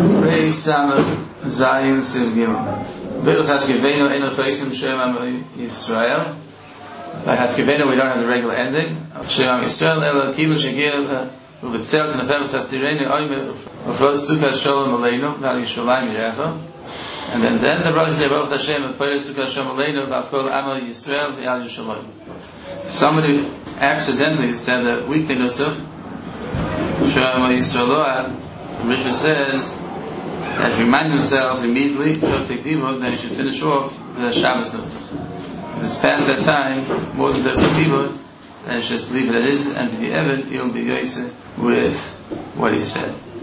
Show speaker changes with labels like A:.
A: Reis Samach Zayin Siv Gimel. Bichas Hashkevenu Eno Chaysim Shem Am Yisrael. By Hashkevenu we don't have the regular ending. Shem Am Yisrael Elo Kibu Shegir Uvitzel Knafem Tastirenu Oime Ufros Sukkah Shalom Aleinu Val Yisraelim Yerecha. And then the brother say Baruch Hashem V'Poyer Sukkah Shalom Aleinu Val Kol Amo Yisrael V'Al Yisraelim. Somebody accidentally said that weekday Nusach Shem Am Yisrael. The Mishnah says that if you remind yourself immediately, then you should finish off the Shabbos Nusach. If it's past that time, more than 30 people, then you just leave it as is, and be the Evid, you'll be Yosef with what he said.